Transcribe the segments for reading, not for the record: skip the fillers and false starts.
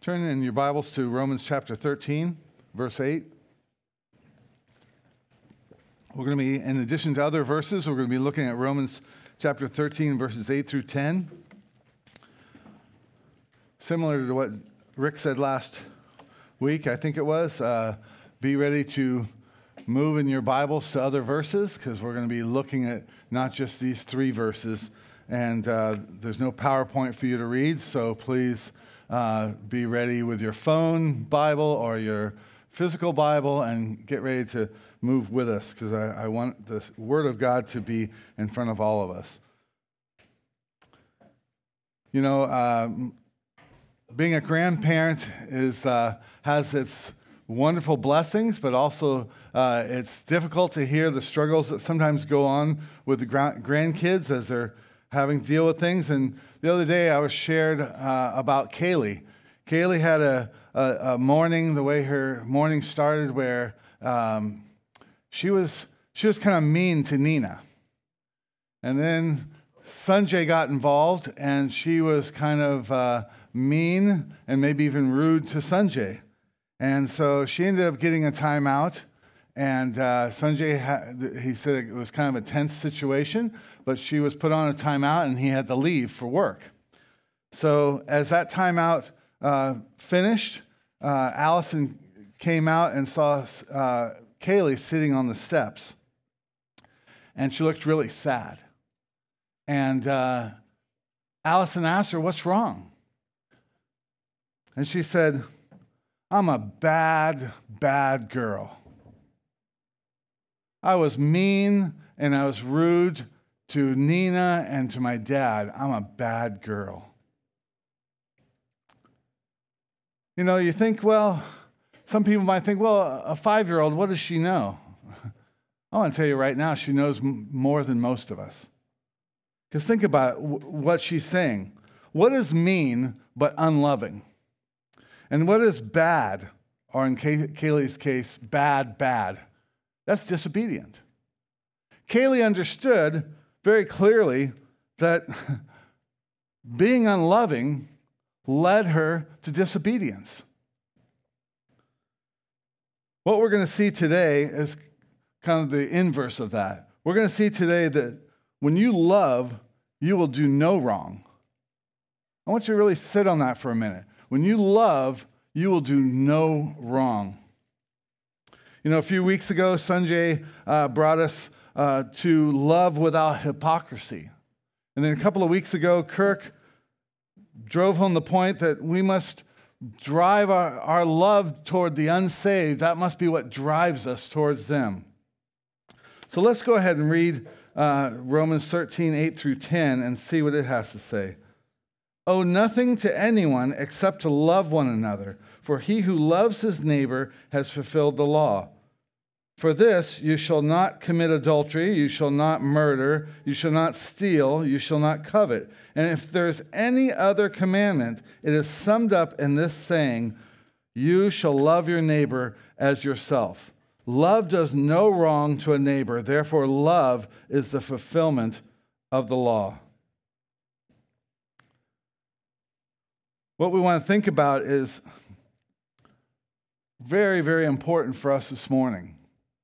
Turn in your Bibles to Romans chapter 13, verse 8. We're going to be, in addition to other verses, we're going to be looking at Romans chapter 13, verses 8 through 10. Similar to what Rick said last week, I think it was, be ready to move in your Bibles to other verses, because we're going to be looking at not just these three verses. And there's no PowerPoint for you to read, so please be ready with your phone Bible or your physical Bible and get ready to move with us, because I want the Word of God to be in front of all of us. You know, being a grandparent has its wonderful blessings, but also it's difficult to hear the struggles that sometimes go on with the grandkids as they're having to deal with things. And the other day I was shared about Kaylee. Kaylee had a morning, the way her morning started, where she was kind of mean to Nina. And then Sanjay got involved, and she was kind of mean and maybe even rude to Sanjay. And so she ended up getting a timeout. And Sanjay, he said it was kind of a tense situation, but she was put on a timeout and he had to leave for work. So as that timeout finished, Allison came out and saw Kaylee sitting on the steps. And she looked really sad. And Allison asked her, "What's wrong?" And she said, "I'm a bad, bad girl. I was mean and I was rude to Nina and to my dad. I'm a bad girl." You know, you think, well, some people might think, well, a 5-year-old, what does she know? I want to tell you right now, she knows more than most of us. Because think about what she's saying. What is mean but unloving? And what is bad, or in Kaylee's case, bad, bad? That's disobedient. Kaylee understood very clearly that being unloving led her to disobedience. What we're going to see today is kind of the inverse of that. We're going to see today that when you love, you will do no wrong. I want you to really sit on that for a minute. When you love, you will do no wrong. You know, a few weeks ago, Sanjay brought us to love without hypocrisy. And then a couple of weeks ago, Kirk drove home the point that we must drive our love toward the unsaved. That must be what drives us towards them. So let's go ahead and read Romans 13, 8 through 10 and see what it has to say. "Owe nothing to anyone except to love one another, for he who loves his neighbor has fulfilled the law. For this, you shall not commit adultery, you shall not murder, you shall not steal, you shall not covet. And if there's any other commandment, it is summed up in this saying, you shall love your neighbor as yourself. Love does no wrong to a neighbor, therefore love is the fulfillment of the law." What we want to think about is very, very important for us this morning.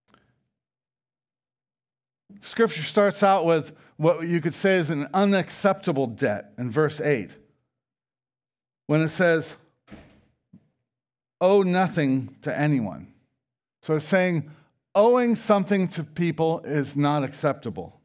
Scripture starts out with what you could say is an unacceptable debt in verse 8. When it says, owe nothing to anyone. So it's saying owing something to people is not acceptable.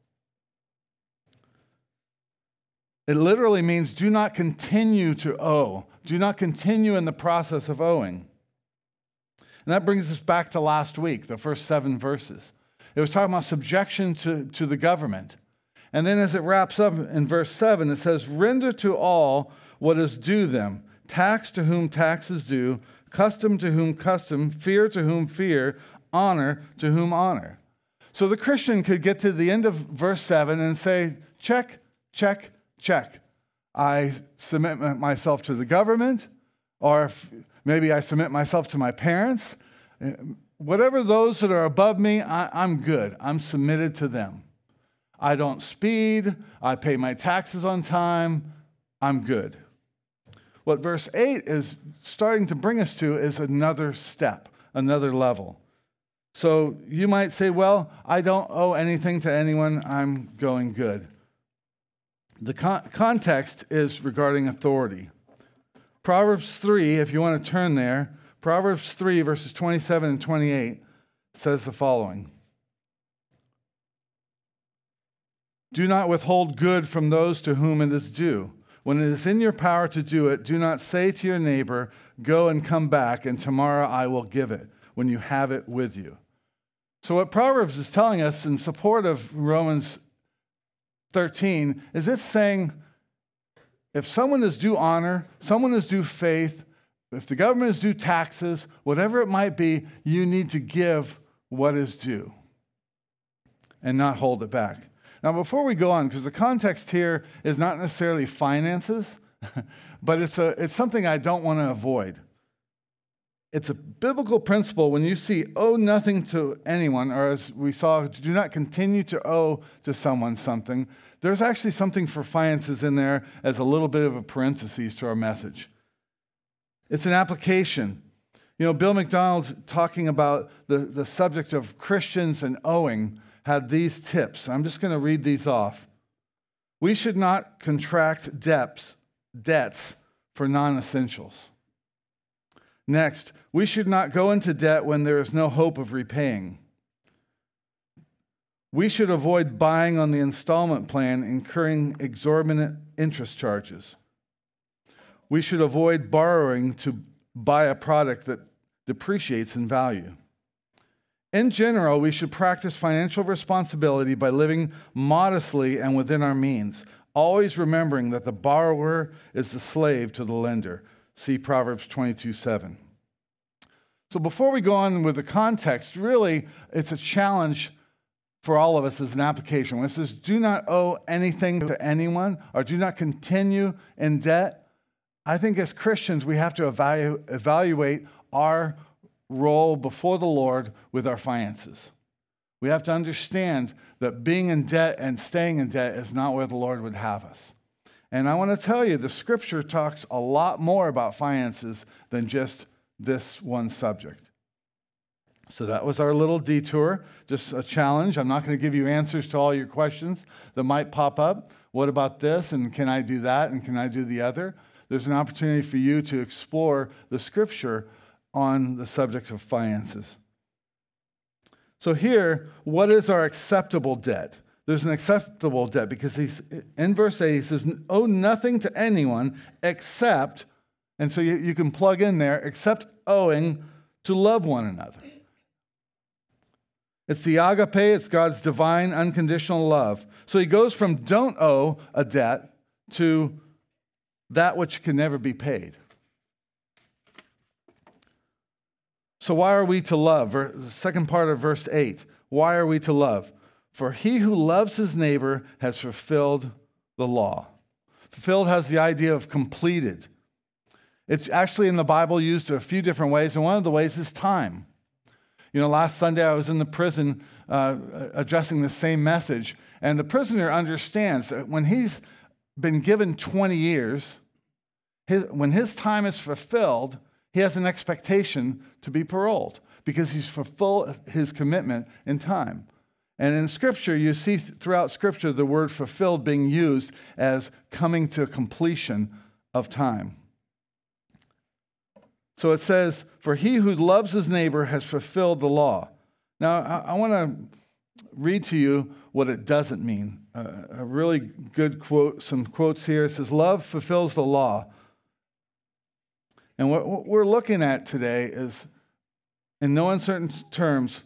It literally means do not continue to owe. Do not continue in the process of owing. And that brings us back to last week, the first 7 verses. It was talking about subjection to the government. And then as it wraps up in verse 7, it says, render to all what is due them. Tax to whom tax is due, custom to whom custom, fear to whom fear, honor to whom honor. So the Christian could get to the end of verse 7 and say, check, check, check. I submit myself to the government, or maybe I submit myself to my parents. Whatever those that are above me, I'm good. I'm submitted to them. I don't speed. I pay my taxes on time. I'm good. what verse 8 is starting to bring us to is another step, another level. So you might say, well, I don't owe anything to anyone. I'm going good. The context is regarding authority. Proverbs 3, if you want to turn there, Proverbs 3, verses 27 and 28 says the following. Do not withhold good from those to whom it is due. When it is in your power to do it, do not say to your neighbor, go and come back, and tomorrow I will give it, when you have it with you. So what Proverbs is telling us in support of Romans 13 is it's saying, if someone is due honor, someone is due faith, if the government is due taxes, whatever it might be, you need to give what is due and not hold it back. Now, before we go on, because the context here is not necessarily finances, but it's something I don't want to avoid. It's a biblical principle when you see owe nothing to anyone, or as we saw, do not continue to owe to someone something. There's actually something for finances in there as a little bit of a parenthesis to our message. It's an application. You know, Bill McDonald, talking about the subject of Christians and owing, had these tips. I'm just going to read these off. We should not contract debts for non-essentials. Next, we should not go into debt when there is no hope of repaying. We should avoid buying on the installment plan, incurring exorbitant interest charges. We should avoid borrowing to buy a product that depreciates in value. In general, we should practice financial responsibility by living modestly and within our means, always remembering that the borrower is the slave to the lender. See Proverbs 22:7. So before we go on with the context, really, it's a challenge for all of us as an application. When it says, do not owe anything to anyone, or do not continue in debt, I think as Christians, we have to evaluate our role before the Lord with our finances. We have to understand that being in debt and staying in debt is not where the Lord would have us. And I want to tell you, the scripture talks a lot more about finances than just this one subject. So that was our little detour, just a challenge. I'm not going to give you answers to all your questions that might pop up. What about this? And can I do that? And can I do the other? There's an opportunity for you to explore the scripture on the subject of finances. So here, what is our acceptable debt? There's an acceptable debt because he's in verse 8, he says, owe nothing to anyone except, and so you can plug in there, except owing to love one another. It's the agape, it's God's divine, unconditional love. So he goes from don't owe a debt to that which can never be paid. So why are we to love? The second part of verse 8. Why are we to love? For he who loves his neighbor has fulfilled the law. Fulfilled has the idea of completed. It's actually in the Bible used a few different ways, and one of the ways is time. You know, last Sunday I was in the prison addressing the same message, and the prisoner understands that when he's been given 20 years, when his time is fulfilled, he has an expectation to be paroled because he's fulfilled his commitment in time. And in Scripture, you see throughout Scripture the word fulfilled being used as coming to completion of time. So it says, for he who loves his neighbor has fulfilled the law. Now, I want to read to you what it doesn't mean. A really good quote, some quotes here. It says, love fulfills the law. And what we're looking at today is, in no uncertain terms,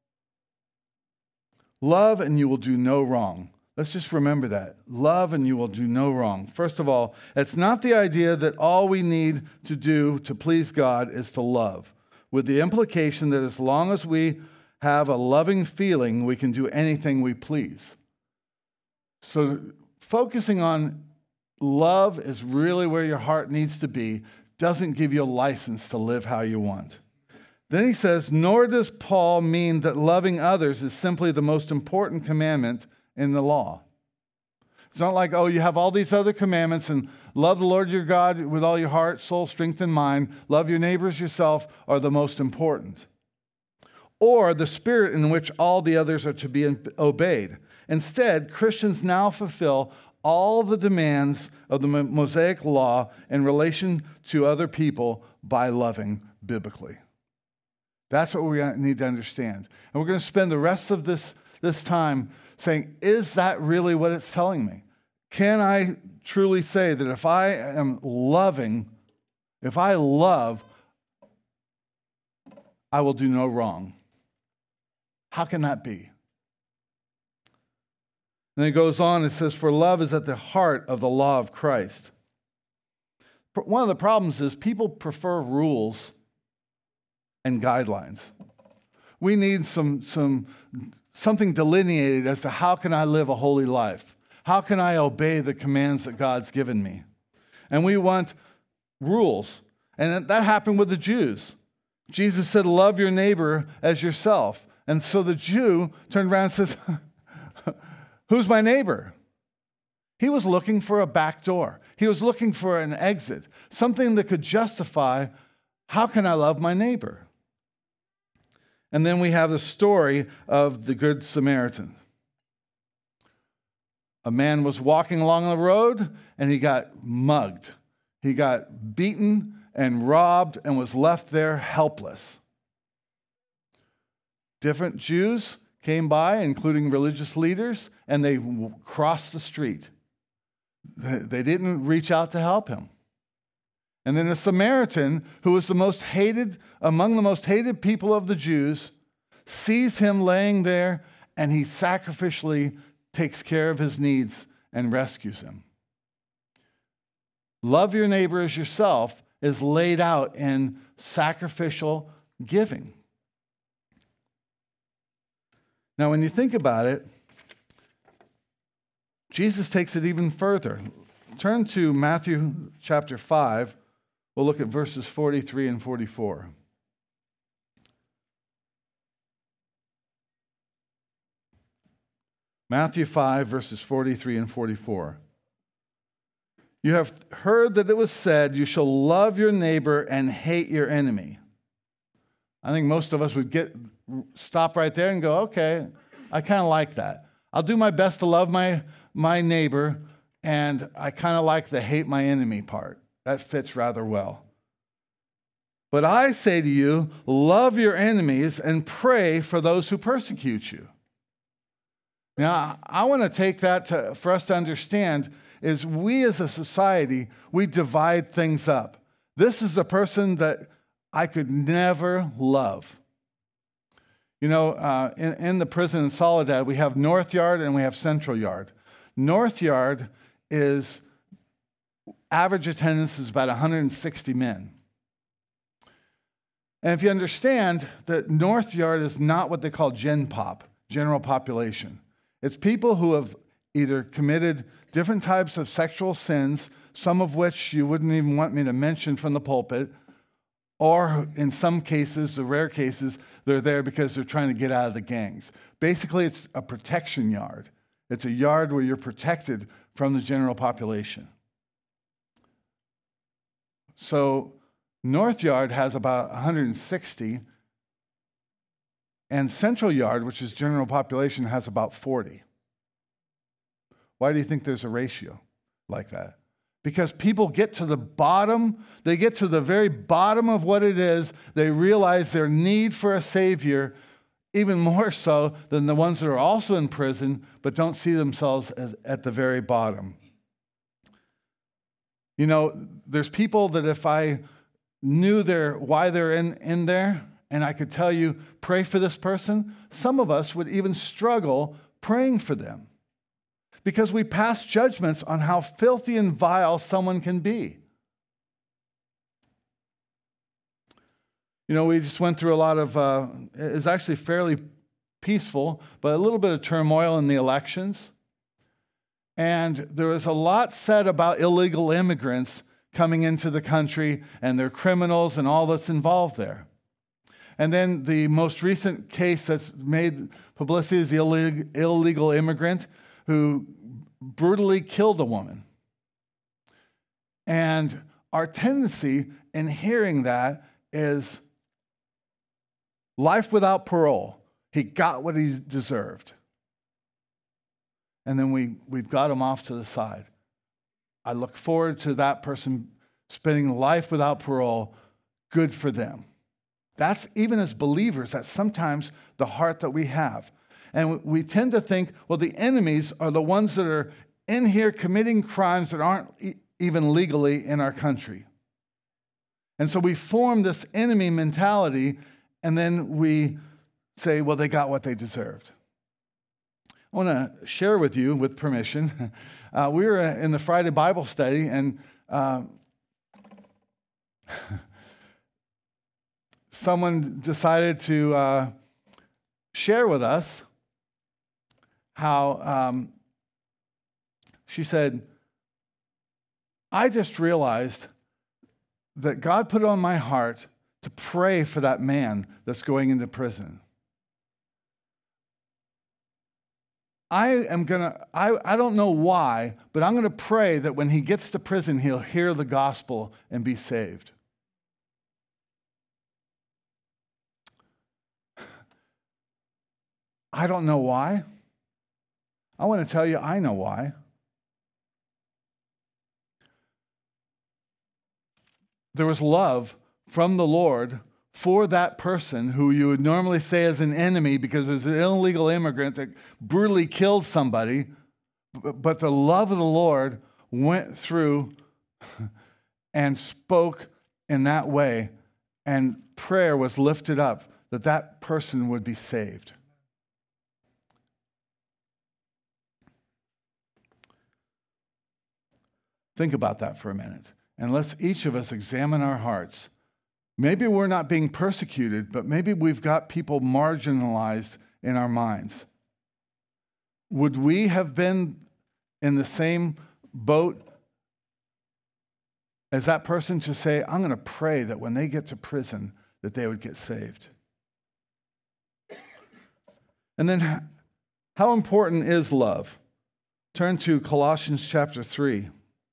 love and you will do no wrong. Let's just remember that. Love and you will do no wrong. First of all, it's not the idea that all we need to do to please God is to love, with the implication that as long as we have a loving feeling, we can do anything we please. So focusing on love is really where your heart needs to be, doesn't give you a license to live how you want. Then he says, nor does Paul mean that loving others is simply the most important commandment in the law. It's not like, oh, you have all these other commandments and love the Lord your God with all your heart, soul, strength, and mind. Love your neighbors yourself are the most important. Or the spirit in which all the others are to be obeyed. Instead, Christians now fulfill all the demands of the Mosaic law in relation to other people by loving biblically. That's what we need to understand. And we're going to spend the rest of this time saying, is that really what it's telling me? Can I truly say that if I am loving, if I love, I will do no wrong? How can that be? And it goes on, it says, for love is at the heart of the law of Christ. One of the problems is people prefer rules and guidelines. We need something delineated as to how can I live a holy life? How can I obey the commands that God's given me? And we want rules. And that happened with the Jews. Jesus said, love your neighbor as yourself. And so the Jew turned around and says, who's my neighbor? He was looking for a back door. He was looking for an exit, something that could justify, how can I love my neighbor? And then we have the story of the Good Samaritan. A man was walking along the road and he got mugged. He got beaten and robbed and was left there helpless. Different Jews came by, including religious leaders, and they crossed the street. They didn't reach out to help him. And then the Samaritan, who was among the most hated people of the Jews, sees him laying there, and he sacrificially takes care of his needs and rescues him. Love your neighbor as yourself is laid out in sacrificial giving. Now, when you think about it, Jesus takes it even further. Turn to Matthew chapter 5. We'll look at verses 43 and 44. Matthew 5, verses 43 and 44. You have heard that it was said, you shall love your neighbor and hate your enemy. I think most of us would stop right there and go, okay, I kind of like that. I'll do my best to love my neighbor, and I kind of like the hate my enemy part. That fits rather well. But I say to you, love your enemies and pray for those who persecute you. Now, I want to take that for us to understand is we as a society, we divide things up. This is the person that I could never love. You know, in the prison in Soledad, we have North Yard and we have Central Yard. North Yard is, average attendance is about 160 men. And if you understand that North Yard is not what they call Gen Pop, general population. It's people who have either committed different types of sexual sins, some of which you wouldn't even want me to mention from the pulpit, or in some cases, the rare cases, they're there because they're trying to get out of the gangs. Basically, it's a protection yard. It's a yard where you're protected from the general population. So North Yard has about 160, and Central Yard, which is general population, has about 40. Why do you think there's a ratio like that? Because people get to the bottom, they get to the very bottom of what it is, they realize their need for a Savior, even more so than the ones that are also in prison, but don't see themselves at the very bottom. You know, there's people that if I knew why they're in there, and I could tell you, pray for this person, some of us would even struggle praying for them. Because we pass judgments on how filthy and vile someone can be. You know, we just went through a lot of, it's actually fairly peaceful, but a little bit of turmoil in the elections. And there was a lot said about illegal immigrants coming into the country and they're criminals and all that's involved there. And then the most recent case that's made publicity is the illegal immigrant who brutally killed a woman. And our tendency in hearing that is life without parole. He got what he deserved. And then we've got him off to the side. I look forward to that person spending life without parole. Good for them. That's, even as believers, that's sometimes the heart that we have. And we tend to think, well, the enemies are the ones that are in here committing crimes that aren't even legally in our country. And so we form this enemy mentality, and then we say, well, they got what they deserved. I want to share with you, with permission, we were in the Friday Bible study, and someone decided to share with us how she said, I just realized that God put it on my heart to pray for that man that's going into prison. I don't know why, but I'm going to pray that when he gets to prison, he'll hear the gospel and be saved. I don't know why. I want to tell you, I know why. There was love from the Lord for that person who you would normally say is an enemy because there's an illegal immigrant that brutally killed somebody, but the love of the Lord went through and spoke in that way, and prayer was lifted up that that person would be saved. Think about that for a minute, and let's each of us examine our hearts. Maybe we're not being persecuted, but maybe we've got people marginalized in our minds. Would we have been in the same boat as that person to say, I'm going to pray that when they get to prison, that they would get saved? And then, how important is love? Turn to Colossians chapter 3.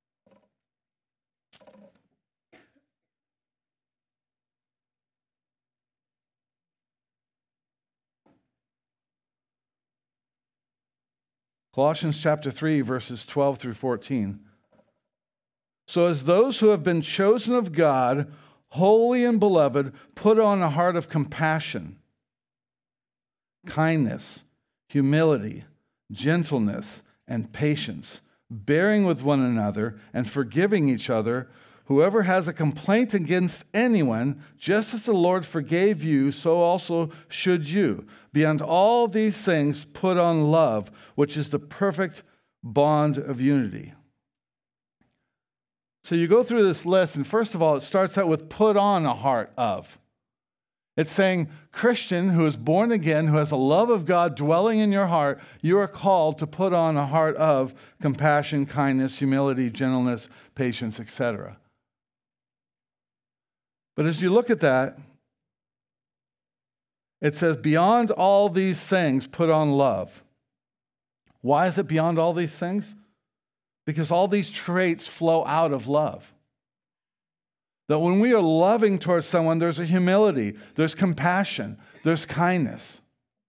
Colossians chapter 3, verses 12 through 14. So as those who have been chosen of God, holy and beloved, put on a heart of compassion, kindness, humility, gentleness, and patience, bearing with one another and forgiving each other. Whoever has a complaint against anyone, just as the Lord forgave you, so also should you. Beyond all these things, put on love, which is the perfect bond of unity. So you go through this list, and first of all, it starts out with put on a heart of. It's saying, Christian who is born again, who has the love of God dwelling in your heart, you are called to put on a heart of compassion, kindness, humility, gentleness, patience, etc. But as you look at that, it says, beyond all these things, put on love. Why is it beyond all these things? Because all these traits flow out of love. That when we are loving towards someone, there's a humility, there's compassion, there's kindness.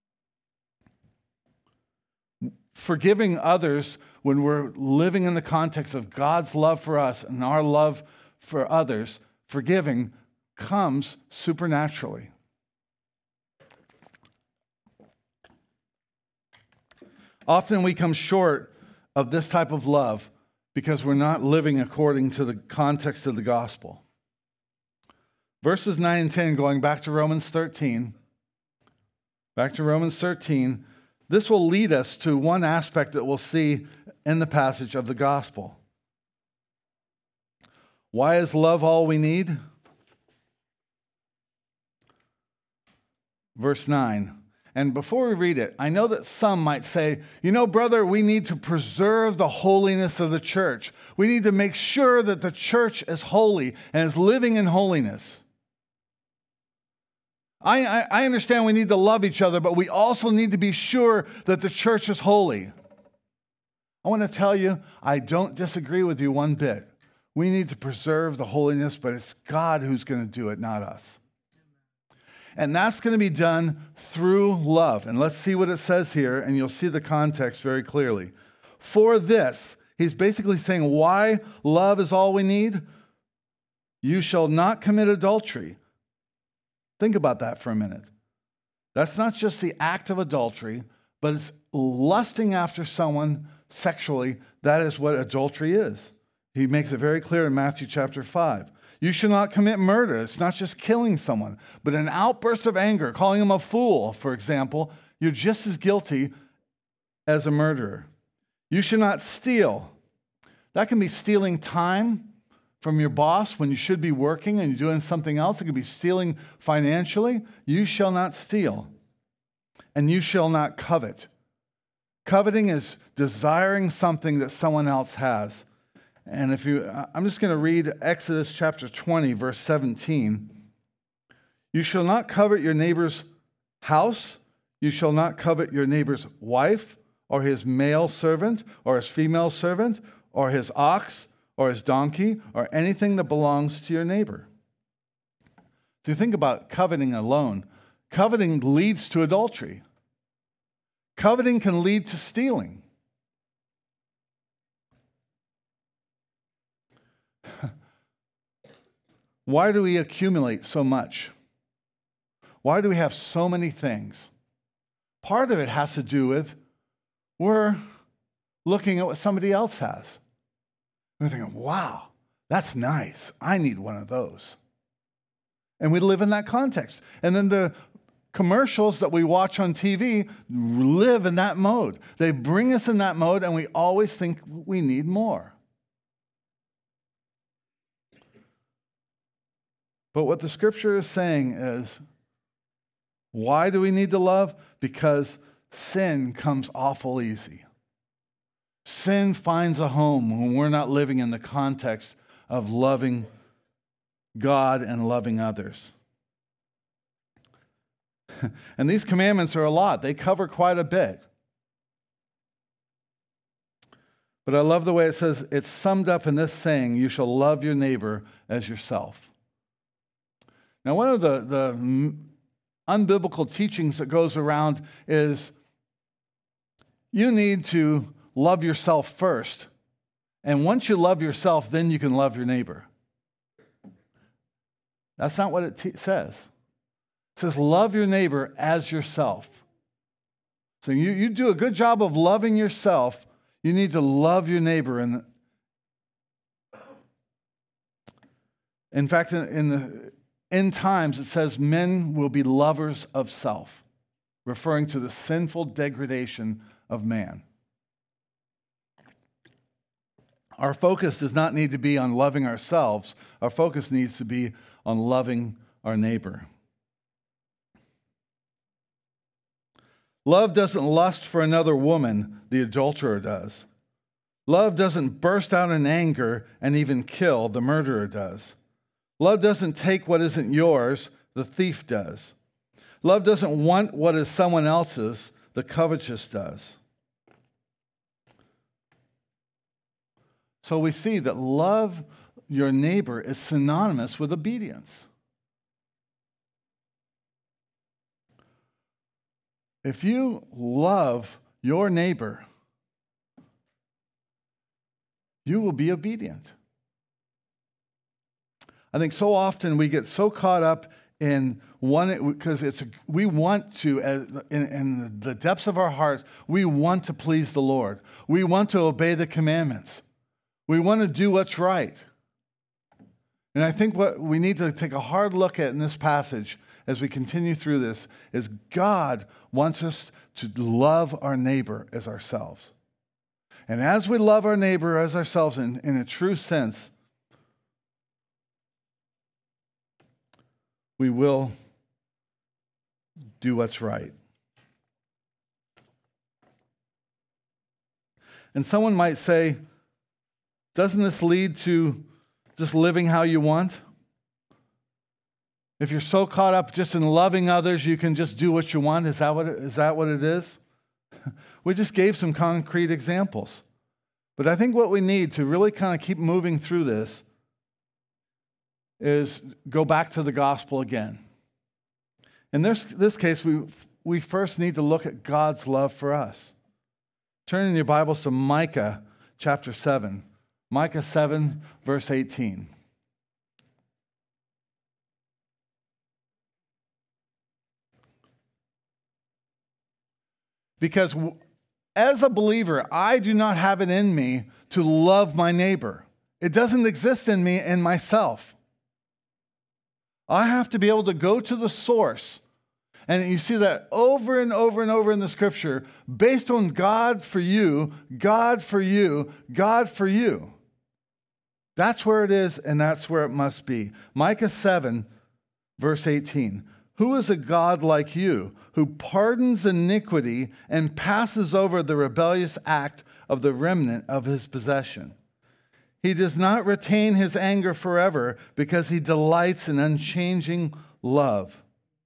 Forgiving others when we're living in the context of God's love for us and our love for others, forgiving comes supernaturally. Often we come short of this type of love because we're not living according to the context of the gospel. Verses 9 and 10, going back to Romans 13. Back to Romans 13. This will lead us to one aspect that we'll see in the passage of the gospel. Why is love all we need? Verse 9. And before we read it, I know that some might say, you know, brother, we need to preserve the holiness of the church. We need to make sure that the church is holy and is living in holiness. I understand we need to love each other, but we also need to be sure that the church is holy. I want to tell you, I don't disagree with you one bit. We need to preserve the holiness, but it's God who's going to do it, not us. And that's going to be done through love. And let's see what it says here, and you'll see the context very clearly. For this, he's basically saying why love is all we need. You shall not commit adultery. Think about that for a minute. That's not just the act of adultery, but it's lusting after someone sexually. That is what adultery is. He makes it very clear in Matthew chapter 5. You should not commit murder. It's not just killing someone, but an outburst of anger, calling him a fool, for example. You're just as guilty as a murderer. You should not steal. That can be stealing time from your boss when you should be working and you're doing something else. It could be stealing financially. You shall not steal. And you shall not covet. Coveting is desiring something that someone else has. And I'm just going to read Exodus chapter 20, verse 17. You shall not covet your neighbor's house. You shall not covet your neighbor's wife, or his male servant, or his female servant, or his ox, or his donkey, or anything that belongs to your neighbor. So you think about coveting alone. Coveting leads to adultery. Coveting can lead to stealing. Why do we accumulate so much? Why do we have so many things? Part of it has to do with we're looking at what somebody else has. We're thinking, wow, that's nice. I need one of those. And we live in that context. And then the commercials that we watch on TV live in that mode. They bring us in that mode, and we always think we need more. But what the scripture is saying is, why do we need to love? Because sin comes awful easy. Sin finds a home when we're not living in the context of loving God and loving others. And these commandments are a lot. They cover quite a bit. But I love the way it says, it's summed up in this saying, you shall love your neighbor as yourself. Now, one of the unbiblical teachings that goes around is you need to love yourself first. And once you love yourself, then you can love your neighbor. That's not what it says. It says, love your neighbor as yourself. So you do a good job of loving yourself. You need to love your neighbor. In fact, in the end times, it says men will be lovers of self, referring to the sinful degradation of man. Our focus does not need to be on loving ourselves. Our focus needs to be on loving our neighbor. Love doesn't lust for another woman, the adulterer does. Love doesn't burst out in anger and even kill, the murderer does. Love doesn't take what isn't yours, the thief does. Love doesn't want what is someone else's, the covetous does. So we see that love your neighbor is synonymous with obedience. If you love your neighbor, you will be obedient. I think so often we get so caught up in one, because we want to, in the depths of our hearts, we want to please the Lord. We want to obey the commandments. We want to do what's right. And I think what we need to take a hard look at in this passage as we continue through this is God wants us to love our neighbor as ourselves. And as we love our neighbor as ourselves in a true sense, we will do what's right. And someone might say, doesn't this lead to just living how you want? If you're so caught up just in loving others, you can just do what you want. Is that what it is? We just gave some concrete examples. But I think what we need to really kind of keep moving through this is go back to the gospel again. In this case, we first need to look at God's love for us. Turn in your Bibles to Micah chapter 7. Micah 7, verse 18. Because as a believer, I do not have it in me to love my neighbor. It doesn't exist in me and myself. I have to be able to go to the source. And you see that over and over and over in the scripture, based on God for you, God for you, God for you. That's where it is, and that's where it must be. Micah 7, verse 18. Who is a God like you, who pardons iniquity and passes over the rebellious act of the remnant of his possession? He does not retain his anger forever, because he delights in unchanging love.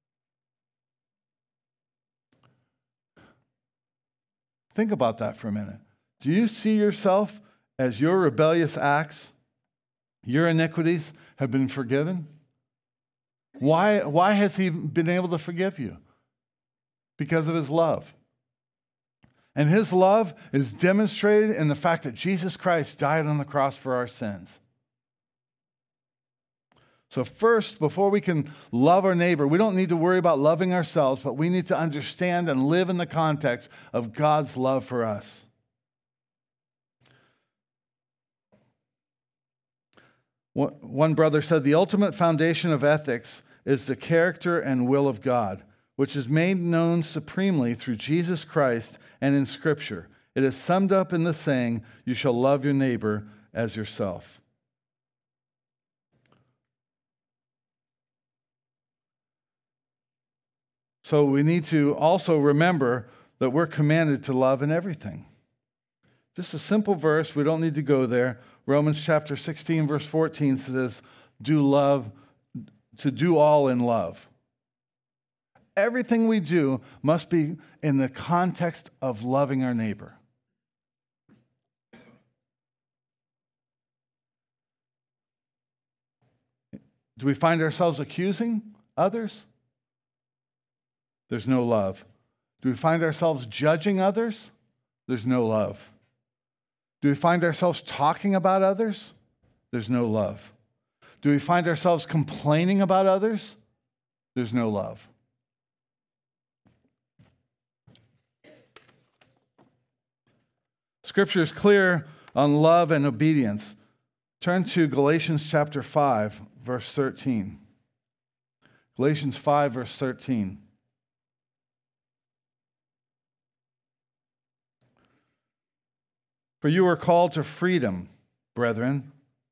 Think about that for a minute. Do you see yourself as your rebellious acts, your iniquities have been forgiven? Why has he been able to forgive you? Because of his love. And his love is demonstrated in the fact that Jesus Christ died on the cross for our sins. So first, before we can love our neighbor, we don't need to worry about loving ourselves, but we need to understand and live in the context of God's love for us. One brother said, the ultimate foundation of ethics is the character and will of God, which is made known supremely through Jesus Christ and in Scripture. It is summed up in the saying, you shall love your neighbor as yourself. So we need to also remember that we're commanded to love in everything. Just a simple verse, we don't need to go there. Romans chapter 16, verse 14 says, to do all in love. Everything we do must be in the context of loving our neighbor. Do we find ourselves accusing others? There's no love. Do we find ourselves judging others? There's no love. Do we find ourselves talking about others? There's no love. Do we find ourselves complaining about others? There's no love. Scripture is clear on love and obedience. Turn to Galatians chapter 5, verse 13. Galatians 5, verse 13. For you are called to freedom, brethren.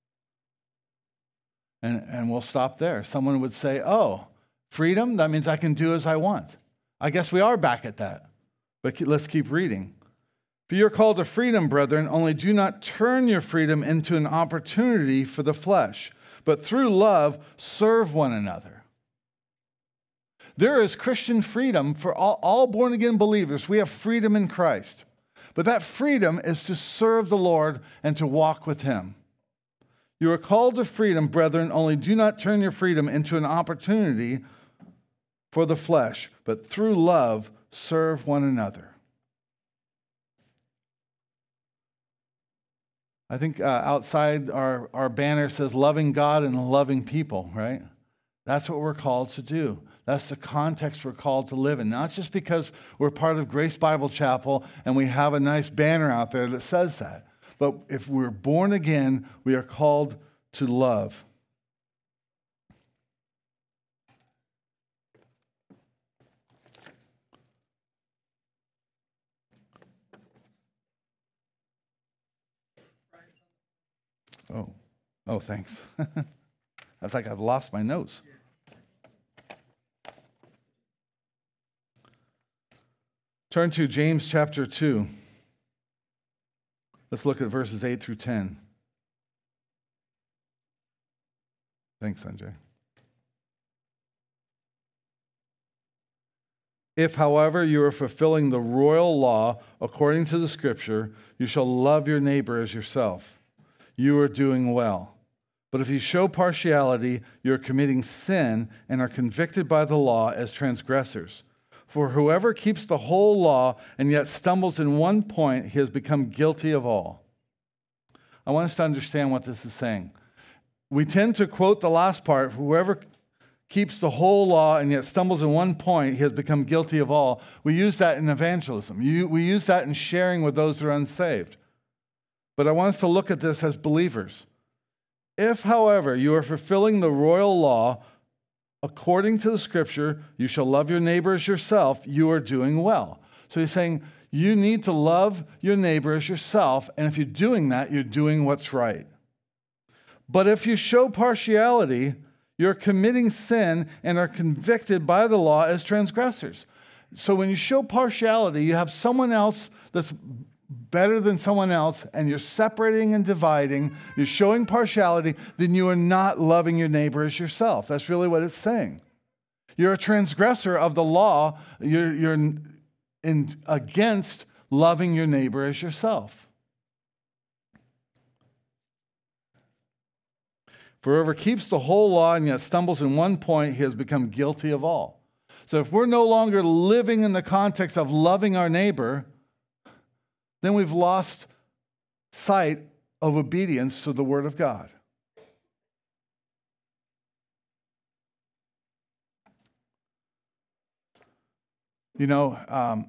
And we'll stop there. Someone would say, oh, freedom? That means I can do as I want. I guess we are back at that. But let's keep reading. For you are called to freedom, brethren, only do not turn your freedom into an opportunity for the flesh, but through love serve one another. There is Christian freedom for all born-again believers. We have freedom in Christ. But that freedom is to serve the Lord and to walk with Him. You are called to freedom, brethren, only do not turn your freedom into an opportunity for the flesh, but through love serve one another. I think outside our banner says loving God and loving people, right? That's what we're called to do. That's the context we're called to live in. Not just because we're part of Grace Bible Chapel and we have a nice banner out there that says that. But if we're born again, we are called to love. Oh, thanks. I was like, I've lost my notes. Turn to James chapter 2. Let's look at verses 8 through 10. Thanks, Sanjay. If, however, you are fulfilling the royal law according to the Scripture, you shall love your neighbor as yourself. You are doing well. But if you show partiality, you are committing sin and are convicted by the law as transgressors. For whoever keeps the whole law and yet stumbles in one point, he has become guilty of all. I want us to understand what this is saying. We tend to quote the last part, whoever keeps the whole law and yet stumbles in one point, he has become guilty of all. We use that in evangelism. We use that in sharing with those who are unsaved. But I want us to look at this as believers. If, however, you are fulfilling the royal law according to the Scripture, you shall love your neighbor as yourself, you are doing well. So he's saying you need to love your neighbor as yourself, and if you're doing that, you're doing what's right. But if you show partiality, you're committing sin and are convicted by the law as transgressors. So when you show partiality, you have someone else that's better than someone else, and you're separating and dividing, you're showing partiality, then you are not loving your neighbor as yourself. That's really what it's saying. You're a transgressor of the law. You're against loving your neighbor as yourself. For whoever keeps the whole law and yet stumbles in one point, he has become guilty of all. So if we're no longer living in the context of loving our neighbor, then we've lost sight of obedience to the Word of God. You know,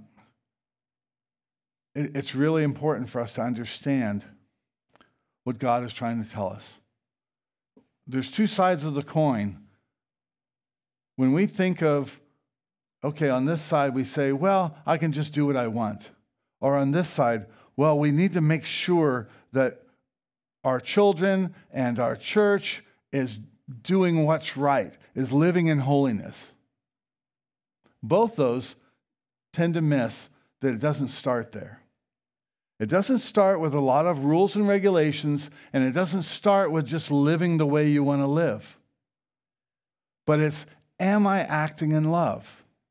it's really important for us to understand what God is trying to tell us. There's two sides of the coin. When we think of, okay, on this side we say, well, I can just do what I want. Or on this side, well, we need to make sure that our children and our church is doing what's right, is living in holiness. Both those tend to miss that it doesn't start there. It doesn't start with a lot of rules and regulations, and it doesn't start with just living the way you want to live. But it's, am I acting in love?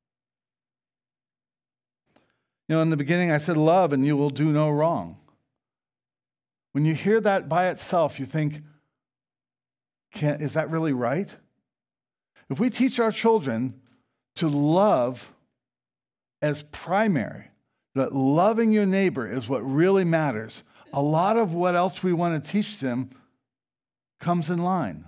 You know, in the beginning I said, love and you will do no wrong. When you hear that by itself, you think, is that really right? If we teach our children to love as primary, that loving your neighbor is what really matters, a lot of what else we want to teach them comes in line.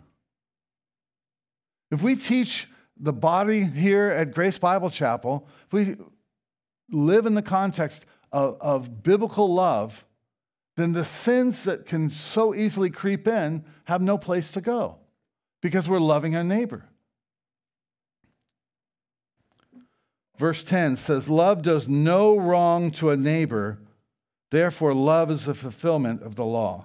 If we teach the body here at Grace Bible Chapel, if we live in the context of biblical love, then the sins that can so easily creep in have no place to go because we're loving our neighbor. Verse 10 says, love does no wrong to a neighbor, therefore love is the fulfillment of the law.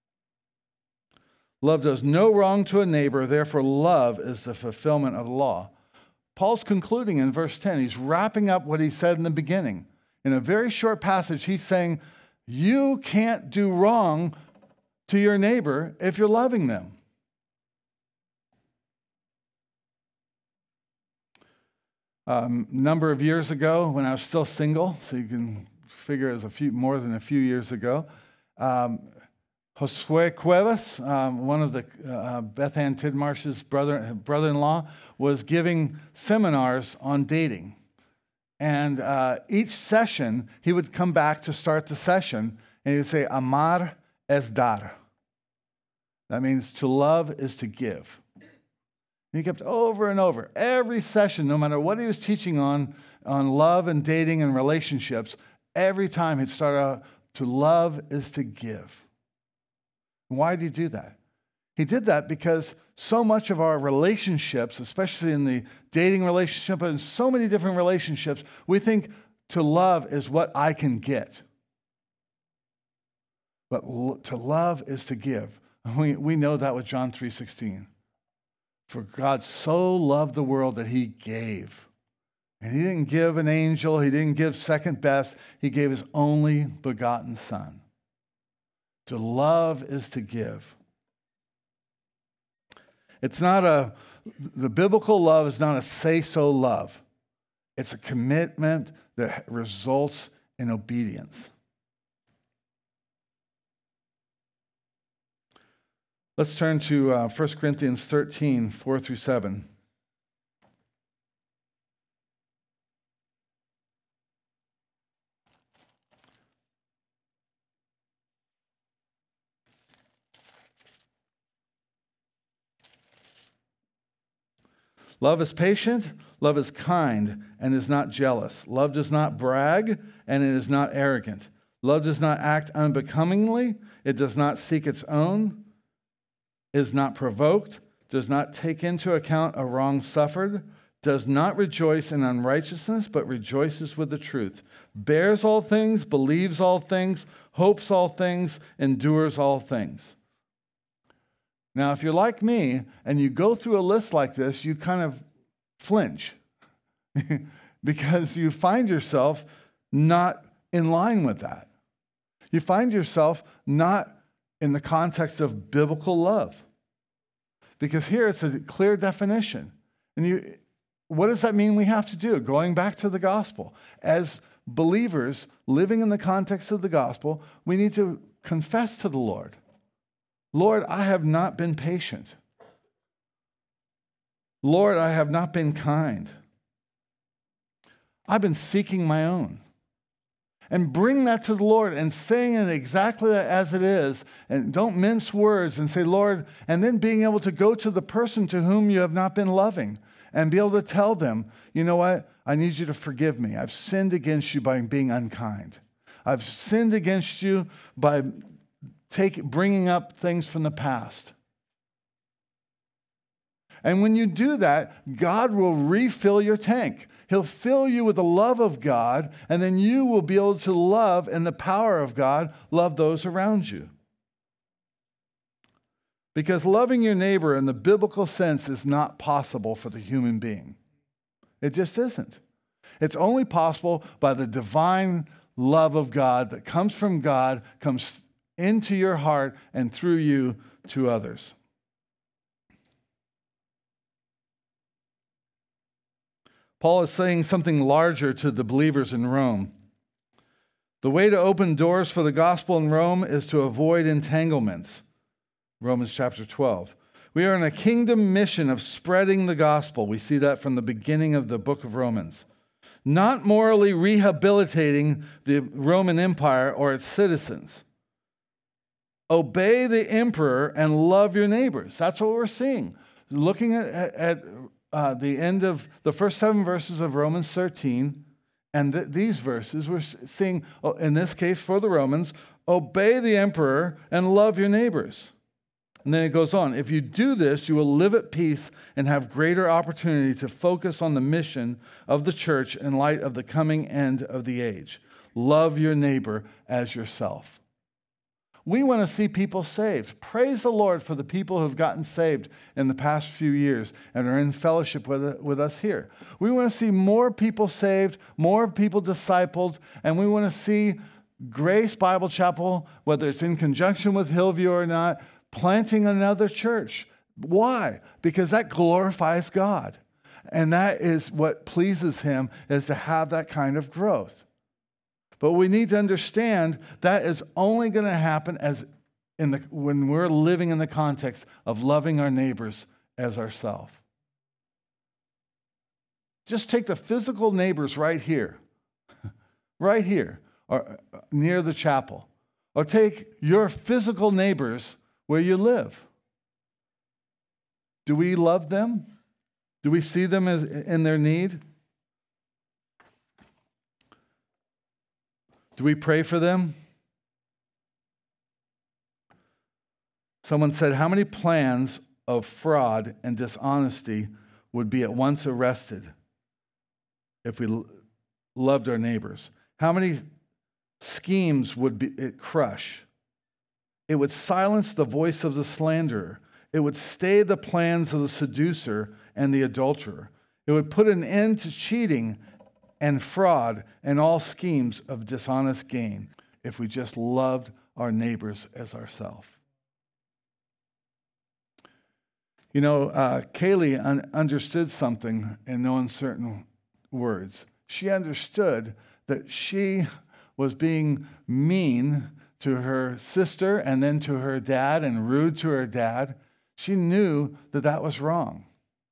Love does no wrong to a neighbor, therefore love is the fulfillment of the law. Paul's concluding in verse 10. He's wrapping up what he said in the beginning. In a very short passage, he's saying, you can't do wrong to your neighbor if you're loving them. Number of years ago, when I was still single, so you can figure it was more than a few years ago, Josue Cuevas, one of the Beth Ann Tidmarsh's brother-in-law, was giving seminars on dating. And each session, he would come back to start the session, and he would say, amar es dar. That means to love is to give. And he kept over and over, every session, no matter what he was teaching on love and dating and relationships, every time he'd start out, to love is to give. Why did he do that? He did that because so much of our relationships, especially in the dating relationship and so many different relationships, we think to love is what I can get. But to love is to give. We know that with John 3:16. For God so loved the world that he gave. And he didn't give an angel, he didn't give second best, he gave his only begotten Son. To love is to give. The biblical love is not a say-so love. It's a commitment that results in obedience. Let's turn to 1 Corinthians 13, 4 through 7. Love is patient, love is kind, and is not jealous. Love does not brag, and it is not arrogant. Love does not act unbecomingly. It does not seek its own, is not provoked, does not take into account a wrong suffered, does not rejoice in unrighteousness, but rejoices with the truth, bears all things, believes all things, hopes all things, endures all things. Now, if you're like me and you go through a list like this, you kind of flinch because you find yourself not in line with that. You find yourself not in the context of biblical love. Because here it's a clear definition. And what does that mean we have to do? Going back to the gospel. As believers living in the context of the gospel, we need to confess to the Lord, Lord, I have not been patient. Lord, I have not been kind. I've been seeking my own. And bring that to the Lord and saying it exactly as it is. And don't mince words and say, Lord, and then being able to go to the person to whom you have not been loving and be able to tell them, you know what? I need you to forgive me. I've sinned against you by being unkind. I've sinned against you by bringing up things from the past. And when you do that, God will refill your tank. He'll fill you with the love of God, and then you will be able to love, and the power of God, love those around you. Because loving your neighbor in the biblical sense is not possible for the human being. It just isn't. It's only possible by the divine love of God that comes from God, comes into your heart and through you to others. Paul is saying something larger to the believers in Rome. The way to open doors for the gospel in Rome is to avoid entanglements. Romans chapter 12. We are in a kingdom mission of spreading the gospel. We see that from the beginning of the book of Romans. Not morally rehabilitating the Roman Empire or its citizens. Obey the emperor and love your neighbors. That's what we're seeing. Looking at the end of the first 7 verses of Romans 13, and these verses, we're seeing, in this case for the Romans, obey the emperor and love your neighbors. And then it goes on, if you do this, you will live at peace and have greater opportunity to focus on the mission of the church in light of the coming end of the age. Love your neighbor as yourself. We want to see people saved. Praise the Lord for the people who have gotten saved in the past few years and are in fellowship with us here. We want to see more people saved, more people discipled, and we want to see Grace Bible Chapel, whether it's in conjunction with Hillview or not, planting another church. Why? Because that glorifies God. And that is what pleases Him, is to have that kind of growth. But we need to understand that is only going to happen when we're living in the context of loving our neighbors as ourselves. Just take the physical neighbors right here, or near the chapel, or take your physical neighbors where you live. Do we love them? Do we see them as in their need? Do we pray for them? Someone said, how many plans of fraud and dishonesty would be at once arrested if we loved our neighbors? How many schemes would it crush? It would silence the voice of the slanderer. It would stay the plans of the seducer and the adulterer. It would put an end to cheating and fraud and all schemes of dishonest gain if we just loved our neighbors as ourselves. You know, Kaylee understood something in no uncertain words. She understood that she was being mean to her sister and then to her dad and rude to her dad. She knew that that was wrong.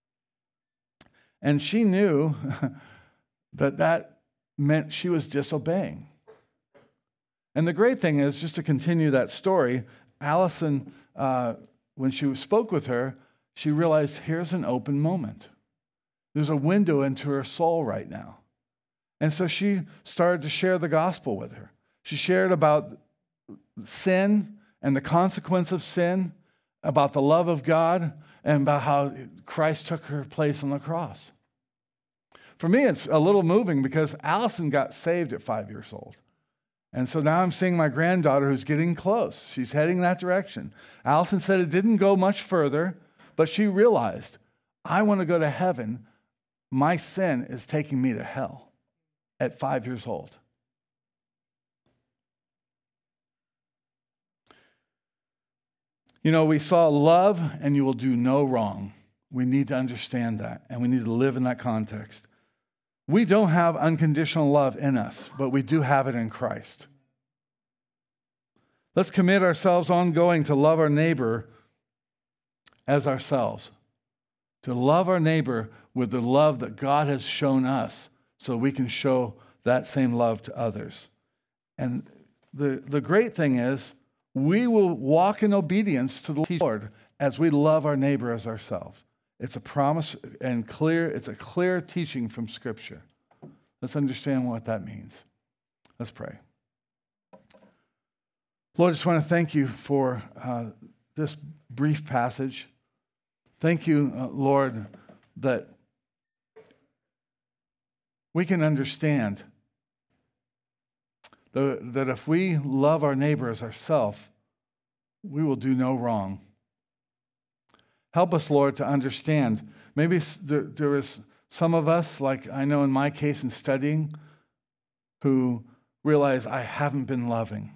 And she knew that that meant she was disobeying. And the great thing is, just to continue that story, Allison, when she spoke with her, she realized here's an open moment. There's a window into her soul right now. And so she started to share the gospel with her. She shared about sin and the consequence of sin, about the love of God, and about how Christ took her place on the cross. For me, it's a little moving because Allison got saved at 5 years old. And so now I'm seeing my granddaughter who's getting close. She's heading that direction. Allison said it didn't go much further, but she realized, I want to go to heaven. My sin is taking me to hell at 5 years old. You know, we saw love and you will do no wrong. We need to understand that, and we need to live in that context. We don't have unconditional love in us, but we do have it in Christ. Let's commit ourselves ongoing to love our neighbor as ourselves, to love our neighbor with the love that God has shown us so we can show that same love to others. And the great thing is, we will walk in obedience to the Lord as we love our neighbor as ourselves. It's a promise and it's a clear teaching from Scripture. Let's understand what that means. Let's pray. Lord, I just want to thank you for this brief passage. Thank you, Lord, that we can understand that if we love our neighbor as ourselves, we will do no wrong. Help us, Lord, to understand. Maybe there is some of us, like I know in my case in studying, who realize I haven't been loving.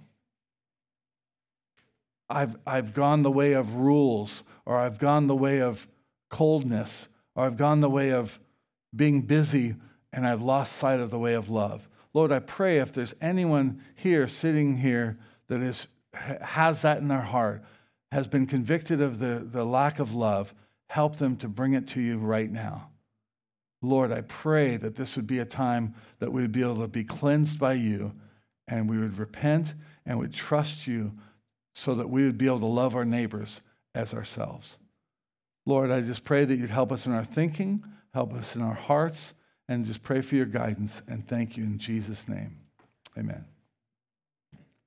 I've gone the way of rules, or I've gone the way of coldness, or I've gone the way of being busy, and I've lost sight of the way of love. Lord, I pray if there's anyone here, sitting here, that has that in their heart, has been convicted of the lack of love, help them to bring it to you right now. Lord, I pray that this would be a time that we would be able to be cleansed by you, and we would repent and would trust you so that we would be able to love our neighbors as ourselves. Lord, I just pray that you'd help us in our thinking, help us in our hearts, and just pray for your guidance, and thank you in Jesus' name. Amen.